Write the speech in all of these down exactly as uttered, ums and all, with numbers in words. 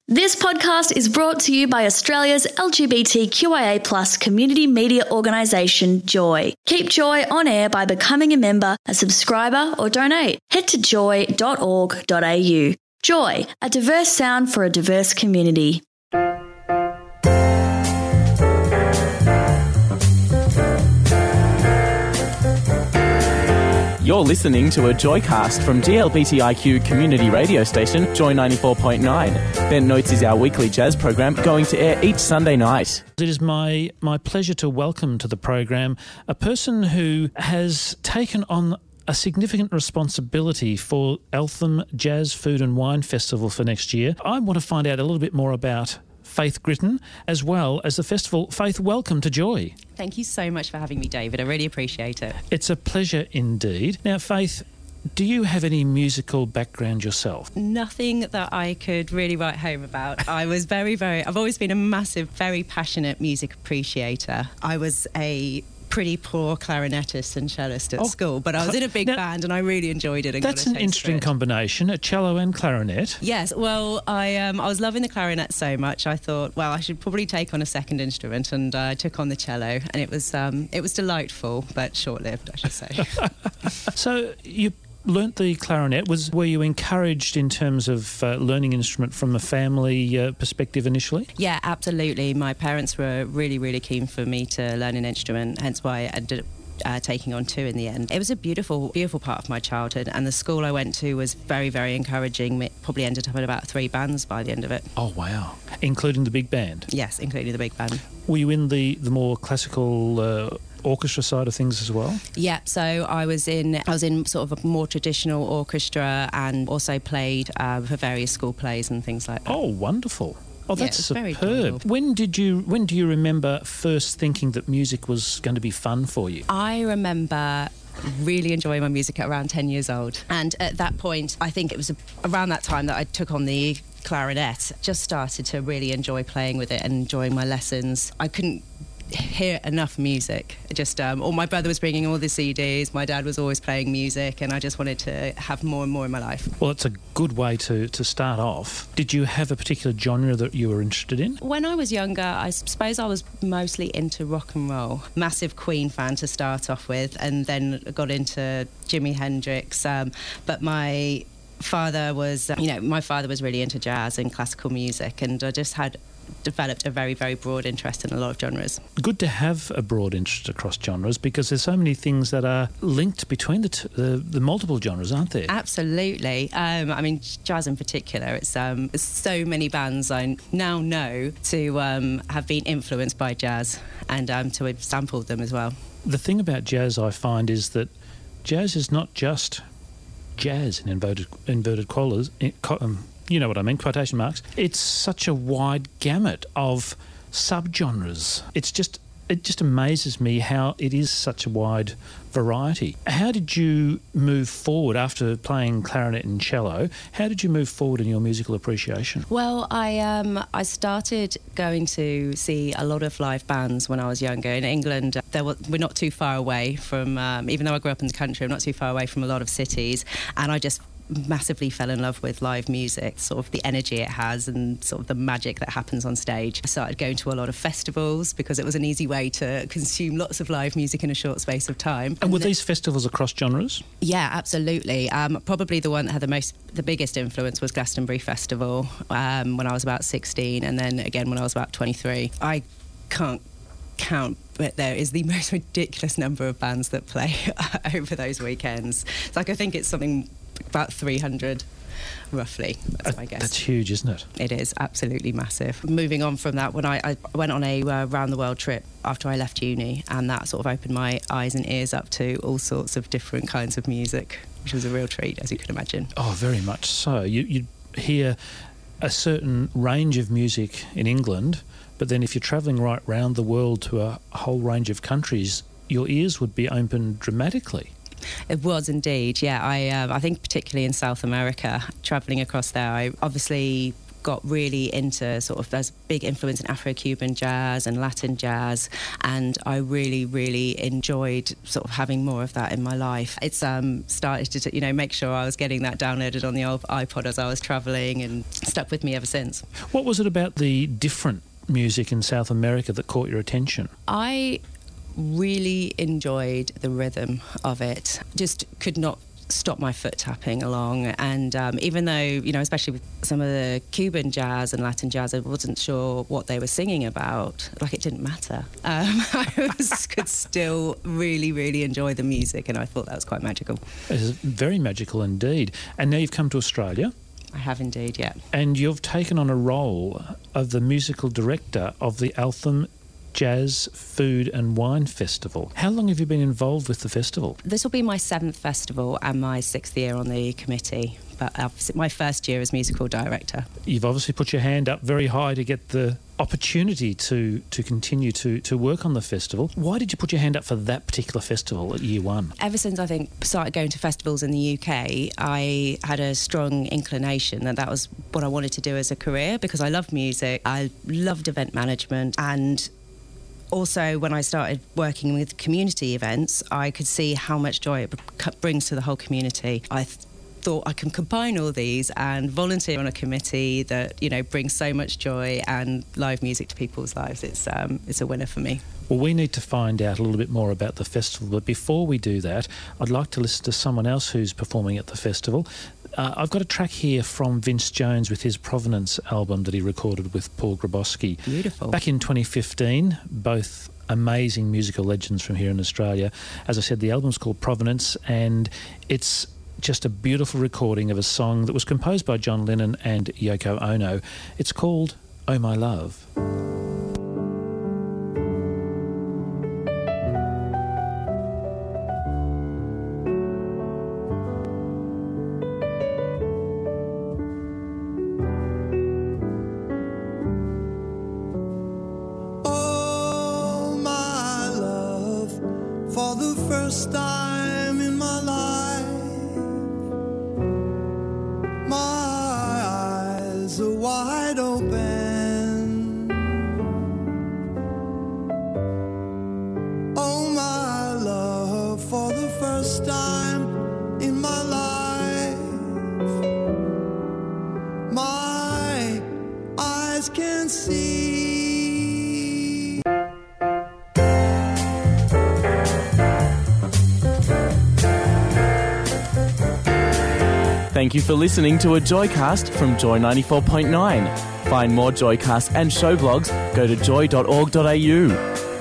This podcast is brought to you by Australia's L G B T Q I A plus community media organisation, Joy. Keep Joy on air by becoming a member, a subscriber or donate. Head to joy dot org dot a u. Joy, a diverse sound for a diverse community. You're listening to a Joycast from G L B T I Q community radio station, Joy ninety-four point nine. Bent Notes is our weekly jazz program going to air each Sunday night. It is my, my pleasure to welcome to the program a person who has taken on a significant responsibility for Eltham Jazz, Food and Wine Festival for next year. I want to find out a little bit more about Faith Gritton, as well as the festival. Faith, welcome to Joy. Thank you so much for having me, David. I really appreciate it. It's a pleasure indeed. Now, Faith, do you have any musical background yourself? Nothing that I could really write home about. I was very, very... I've always been a massive, very passionate music appreciator. I was a pretty poor clarinetist and cellist at oh, school, but I was in a big now, band and I really enjoyed it. And that's an interesting combination, a cello and clarinet. Yes, well, I um, I was loving the clarinet so much, I thought, well, I should probably take on a second instrument, and I uh, took on the cello, and it was um, it was delightful, but short-lived, I should say. So you learnt the clarinet. Was were you encouraged in terms of uh, learning an instrument from a family uh, perspective initially? Yeah, absolutely. My parents were really, really keen for me to learn an instrument, hence why I ended up Uh, taking on two in the end. It was a beautiful, beautiful part of my childhood, and the school I went to was very, very encouraging. It probably ended up in about three bands by the end of it. Oh, wow. Including the big band? Yes, including the big band. Were you in the, the more classical uh, orchestra side of things as well? Yeah, so I was in I was in sort of a more traditional orchestra, and also played uh, for various school plays and things like that. Oh, wonderful. Oh, that's yeah, superb. When did you when do you remember first thinking that music was going to be fun for you? I remember really enjoying my music at around ten years old. And at that point, I think it was around that time that I took on the clarinet. Just started to really enjoy playing with it and enjoying my lessons. I couldn't hear enough music. Just um, or my brother was bringing all the C Ds, my dad was always playing music, and I just wanted to have more and more in my life. Well, it's a good way to, to start off. Did you have a particular genre that you were interested in? When I was younger, I suppose I was mostly into rock and roll. Massive Queen fan to start off with, and then got into Jimi Hendrix. Um, but my father was, you know, my father was really into jazz and classical music, and I just had developed a very, very broad interest in a lot of genres. Good to have a broad interest across genres, because there's so many things that are linked between the t- the, the multiple genres, aren't there? Absolutely. Um, I mean, jazz in particular, it's um, there's so many bands I now know to um, have been influenced by jazz, and um, to have sampled them as well. The thing about jazz, I find, is that jazz is not just jazz in inverted, inverted collars, in, um, you know what I mean, quotation marks. It's such a wide gamut of subgenres. It's just, it just amazes me how it is such a wide variety. How did you move forward after playing clarinet and cello? How did you move forward in your musical appreciation? Well, I um, I started going to see a lot of live bands when I was younger. In England, there were, we're not too far away from, um, even though I grew up in the country, I'm not too far away from a lot of cities, and I just massively fell in love with live music, sort of the energy it has and sort of the magic that happens on stage. I started going to a lot of festivals because it was an easy way to consume lots of live music in a short space of time. And, and were the, these festivals across genres? Yeah, absolutely. Um, probably the one that had the most, the biggest influence was Glastonbury Festival um, when I was about sixteen, and then again when I was about twenty-three. I can't count, but there is the most ridiculous number of bands that play over those weekends. It's like, I think it's something about three hundred, roughly, that's uh, my guess. That's huge, isn't it? It is absolutely massive. Moving on from that, when I, I went on a uh, round-the-world trip after I left uni, and that sort of opened my eyes and ears up to all sorts of different kinds of music, which was a real treat, as you can imagine. Oh, very much so. You, you'd hear a certain range of music in England, but then if you're travelling right round the world to a whole range of countries, your ears would be opened dramatically. It was indeed, yeah. I uh, I think particularly in South America, travelling across there, I obviously got really into sort of, there's a big influence in Afro-Cuban jazz and Latin jazz, and I really, really enjoyed sort of having more of that in my life. It's um, started to, you know, make sure I was getting that downloaded on the old iPod as I was travelling, and stuck with me ever since. What was it about the different music in South America that caught your attention? I really enjoyed the rhythm of it. Just could not stop my foot tapping along, and um, even though, you know, especially with some of the Cuban jazz and Latin jazz, I wasn't sure what they were singing about. Like, it didn't matter. Um, I was, could still really, really enjoy the music, and I thought that was quite magical. It is very magical indeed. And now you've come to Australia. I have indeed, yeah. And you've taken on a role of the musical director of the Eltham Jazz, Food and Wine Festival. How long have you been involved with the festival? This will be my seventh festival and my sixth year on the committee, but uh, my first year as musical director. You've obviously put your hand up very high to get the opportunity to, to continue to, to work on the festival. Why did you put your hand up for that particular festival at year one? Ever since I think started going to festivals in the U K, I had a strong inclination that that was what I wanted to do as a career, because I love music, I loved event management, and also, when I started working with community events, I could see how much joy it brings to the whole community. I th- thought I can combine all these and volunteer on a committee that, you know, brings so much joy and live music to people's lives. It's um, it's a winner for me. Well, we need to find out a little bit more about the festival, but before we do that, I'd like to listen to someone else who's performing at the festival. Uh, I've got a track here from Vince Jones with his Provenance album that he recorded with Paul Grabowski. Beautiful. Back in twenty fifteen, both amazing musical legends from here in Australia. As I said, the album's called Provenance, and it's just a beautiful recording of a song that was composed by John Lennon and Yoko Ono. It's called Oh My Love. Thank you for listening to a Joycast from Joy ninety-four point nine. Find more Joycasts and show blogs, go to joy dot org dot a u.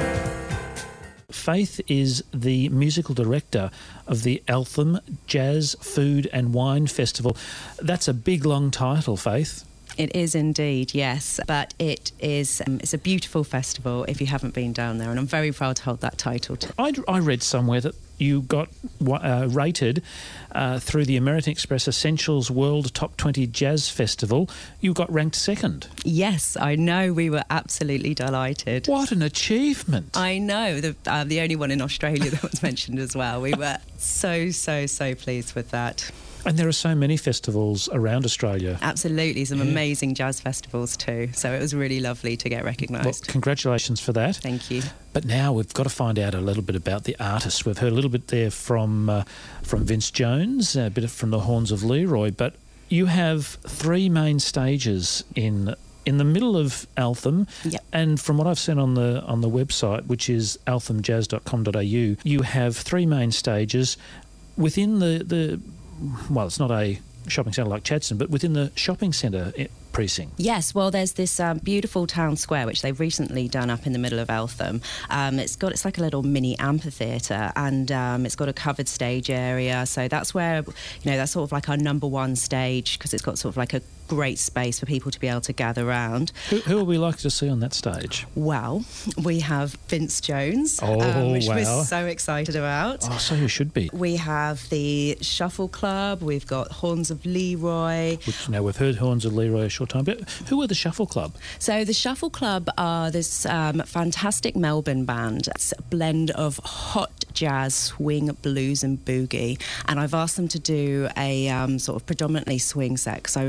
Faith is the musical director of the Eltham Jazz, Food and Wine Festival. That's a big, long title, Faith. It is indeed, yes. But it is um, it's a beautiful festival if you haven't been down there, and I'm very proud to hold that title. To- I, I read somewhere that you got uh, rated uh, through the American Express Essentials World Top twenty Jazz Festival. You got ranked second. Yes, I know. We were absolutely delighted. What an achievement. I know. The, uh, the only one in Australia that was mentioned as well. We were so, so, so pleased with that. And there are so many festivals around Australia. Absolutely, some yeah. amazing jazz festivals too. So it was really lovely to get recognised. Well, congratulations for that. Thank you. But now we've got to find out a little bit about the artists. We've heard a little bit there from uh, from Vince Jones, a bit from the Horns of Leroy. But you have three main stages in in the middle of Eltham. Yep. And from what I've seen on the on the website, which is eltham jazz dot com dot a u, you have three main stages within the the. Well, it's not a shopping centre like Chadstone, but within the shopping centre precinct. Yes, well, there's this um, beautiful town square which they've recently done up in the middle of Eltham. Um, it's got it's like a little mini amphitheatre, and um, it's got a covered stage area. So that's where, you know, that's sort of like our number one stage, because it's got sort of like a great space for people to be able to gather around. Who, who are we likely to see on that stage? Well, we have Vince Jones, oh, um, which wow. we're so excited about. Oh, so you should be. We have the Shuffle Club, we've got Horns of Leroy. Which, now, we've heard Horns of Leroy a short time, but who are the Shuffle Club? So the Shuffle Club are this um, fantastic Melbourne band. It's a blend of hot jazz, swing, blues and boogie, and I've asked them to do a um, sort of predominantly swing set. So that I've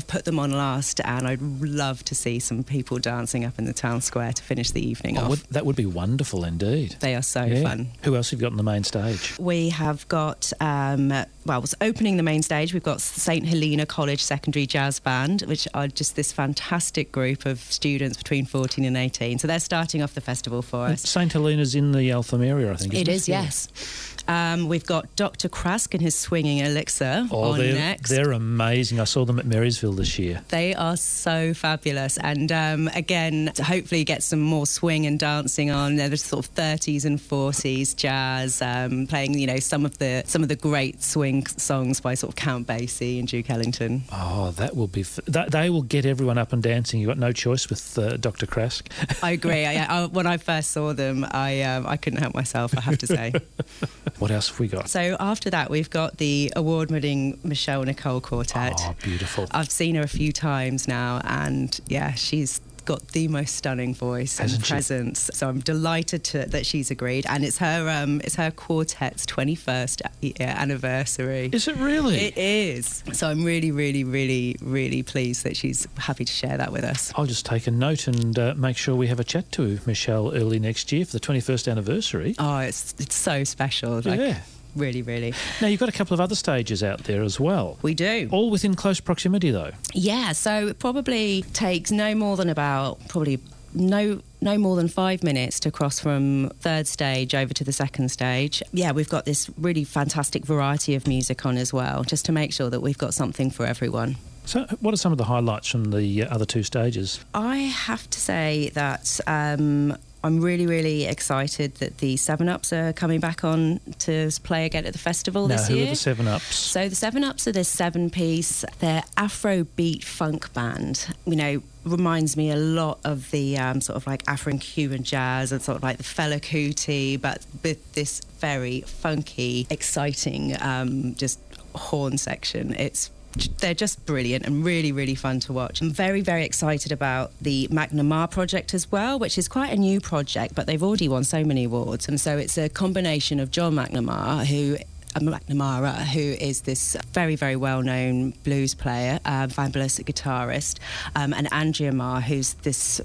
I've put them on last, and I'd love to see some people dancing up in the town square to finish the evening Oh, off. would, that would be wonderful indeed. They are so Yeah. fun. Who else have you got on the main stage? We have got, um, well, was opening the main stage, we've got Saint Helena College Secondary Jazz Band, which are just this fantastic group of students between fourteen and eighteen. So they're starting off the festival for us. Saint Helena's in the Eltham area, I think, isn't It it? is, yes. Um, we've got Doctor Krask and his Swinging Elixir Oh, on they're, next. they're amazing. I saw them at Marysville this year. They are so fabulous. And um, again, to hopefully get some more swing and dancing on. They're the sort of thirties and forties jazz, um, playing, you know, some of the some of the great swing songs by sort of Count Basie and Duke Ellington. Oh, that will be... F- that, they will get everyone up and dancing. You've got no choice with uh, Doctor Krask. I agree. I, I, when I first saw them, I um, I couldn't help myself, I have to say. What else have we got? So after that, we've got the award-winning Michelle Nicole Quartet. Oh, beautiful. I've seen her a few times now, and yeah, she's got the most stunning voice and Hasn't she? presence. So I'm delighted to, that she's agreed, and it's her um, it's her quartet's twenty-first anniversary. Is it really? It is. So I'm really, really, really, really pleased that she's happy to share that with us. I'll just take a note and uh, make sure we have a chat to Michelle early next year for the twenty-first anniversary. Oh, it's it's so special. Like, Yeah. really, really. Now, you've got a couple of other stages out there as well. We do. All within close proximity, though. Yeah, so it probably takes no more than about probably no no more than five minutes to cross from third stage over to the second stage. Yeah, we've got this really fantastic variety of music on as well, just to make sure that we've got something for everyone. So, what are some of the highlights from the uh, other two stages? I have to say that um, I'm really, really excited that the Seven Ups are coming back on to play again at the festival Now, this who year. are the Seven Ups? So the Seven Ups are this seven-piece, they're Afrobeat funk band. You know, reminds me a lot of the um, sort of like Afro-Cuban jazz and sort of like the Fela Kuti, but with this very funky, exciting, um, just horn section. It's They're just brilliant and really, really fun to watch. I'm very, very excited about the McNamara project as well, which is quite a new project, but they've already won so many awards. And so it's a combination of John McNamara, who uh, McNamara, who is this very, very well-known blues player, uh, fabulous guitarist, um, and Andrea Marr, who's this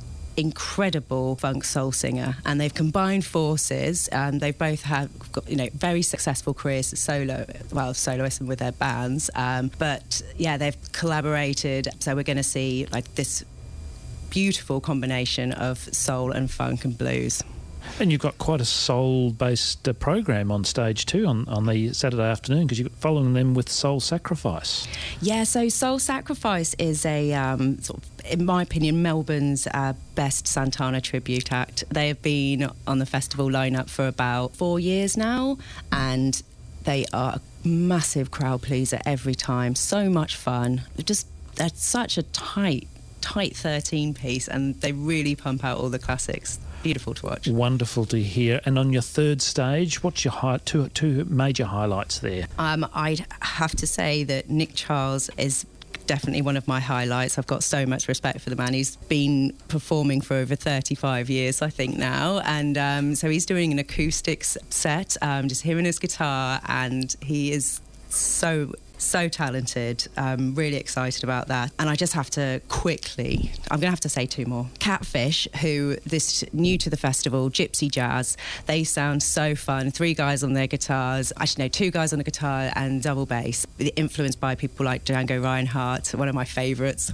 incredible funk soul singer, and they've combined forces, and they've both had got, you know, very successful careers as solo well soloists and with their bands, um, but yeah, they've collaborated, so we're going to see like this beautiful combination of soul and funk and blues. And you've got quite a soul-based uh, program on stage too on, on the Saturday afternoon, because you're following them with Soul Sacrifice. Yeah, so Soul Sacrifice is a um, sort of, in my opinion, Melbourne's uh, best Santana tribute act. They have been on the festival lineup for about four years now, and they are a massive crowd pleaser every time. So much fun. They're just they're such a tight, tight thirteen piece, and they really pump out all the classics. Beautiful to watch. Wonderful to hear. And on your third stage, what's your high, two two major highlights there? Um, I'd have to say that Nick Charles is definitely one of my highlights. I've got so much respect for the man. He's been performing for over thirty-five years, I think, now. And um, so he's doing an acoustics set, um, just hearing his guitar, and he is so... so talented. I'm really excited about that. And I just have to quickly, I'm going to have to say two more. Catfish, who this new to the festival, Gypsy Jazz, they sound so fun. Three guys on their guitars, actually no, two guys on the guitar and double bass, influenced by people like Django Reinhardt, one of my favourites.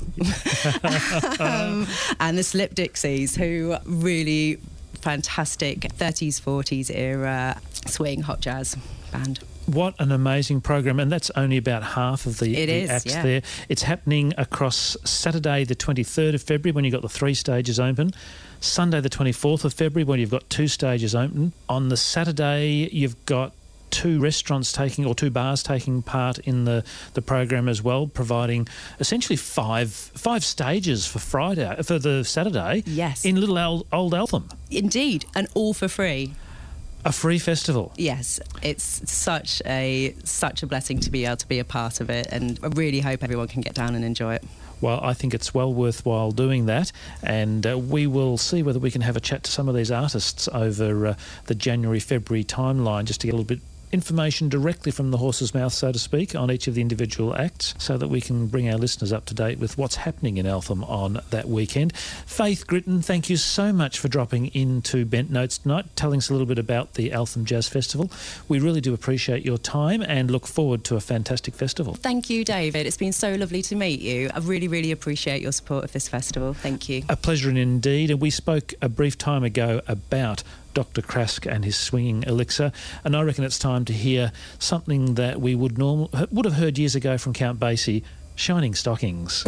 um, and the Slip Dixies, who really fantastic thirties, forties era swing hot jazz band. What an amazing program, and that's only about half of the, It the is, acts yeah. there. It's happening across Saturday the twenty-third of February when you've got the three stages open, Sunday the twenty-fourth of February when you've got two stages open. On the Saturday you've got two restaurants taking, or two bars taking part in the, the program as well, providing essentially five five stages for Friday, for the Saturday. Yes. In Little Old, Old Eltham. Indeed, and all for free. A free festival. Yes, it's such a such a blessing to be able to be a part of it, and I really hope everyone can get down and enjoy it. Well, I think it's well worthwhile doing that, and uh, we will see whether we can have a chat to some of these artists over uh, the January-February timeline, just to get a little bit information directly from the horse's mouth, so to speak, on each of the individual acts so that we can bring our listeners up to date with what's happening in Eltham on that weekend. Faith Gritton, thank you so much for dropping into Bent Notes tonight, telling us a little bit about the Eltham Jazz Festival. We really do appreciate your time and look forward to a fantastic festival. Thank you, David. It's been so lovely to meet you. I really, really appreciate your support of this festival. Thank you. A pleasure indeed. And we spoke a brief time ago about Doctor Krask and his swinging elixir, and I reckon it's time to hear something that we would normal would have heard years ago from Count Basie, Shining Stockings.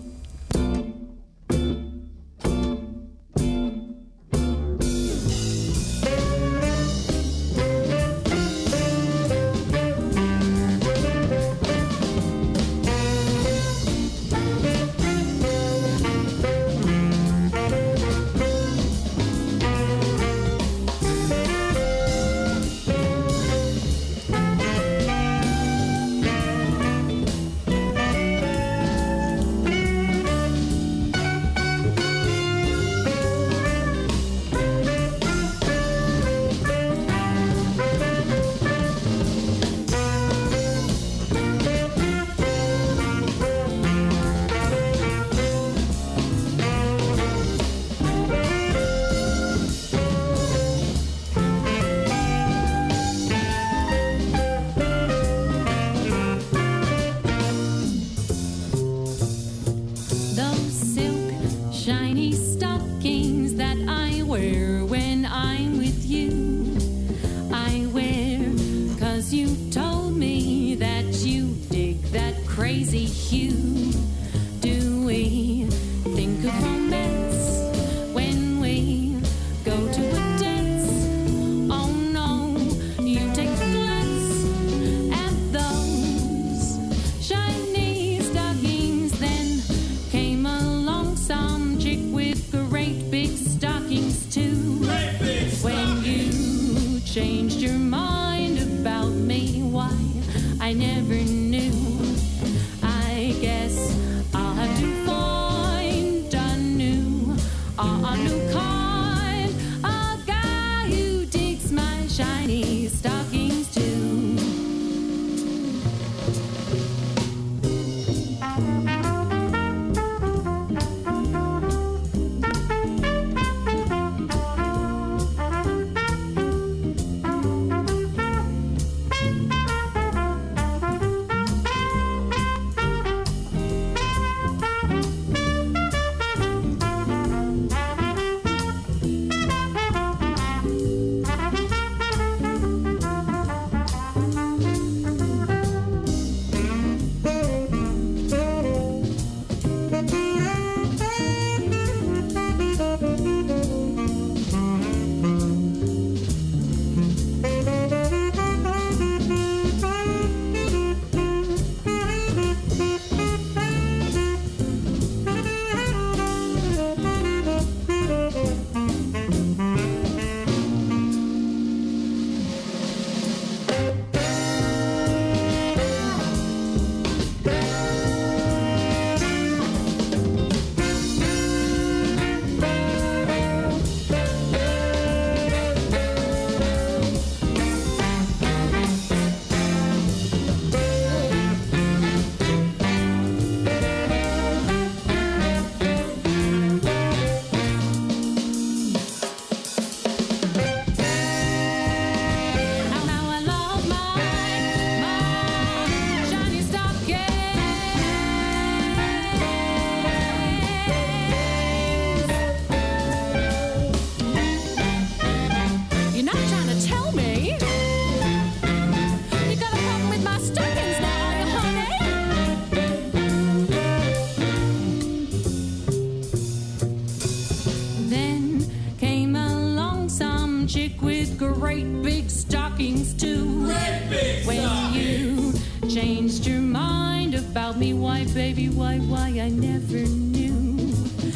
Baby, why, why, I never knew.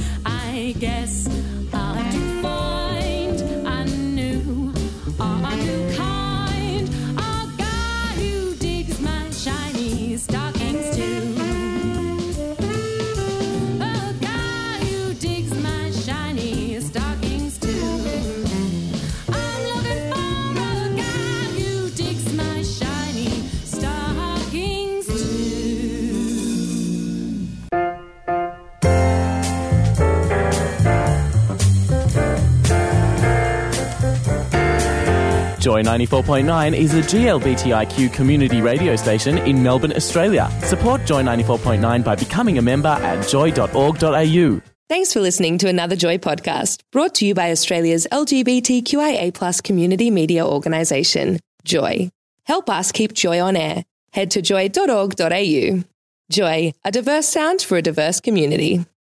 I guess I'll have to find a new, a new kind, a guy who digs my shiny stockings too. A guy who digs my shiny stockings too. I'm looking for a guy who digs my Joy ninety-four point nine is a G L B T I Q community radio station in Melbourne, Australia. Support Joy ninety-four point nine by becoming a member at joy dot org dot a u. Thanks for listening to another Joy podcast, brought to you by Australia's L G B T Q I A plus community media organisation, Joy. Help us keep Joy on air. Head to joy dot org dot a u. Joy, a diverse sound for a diverse community.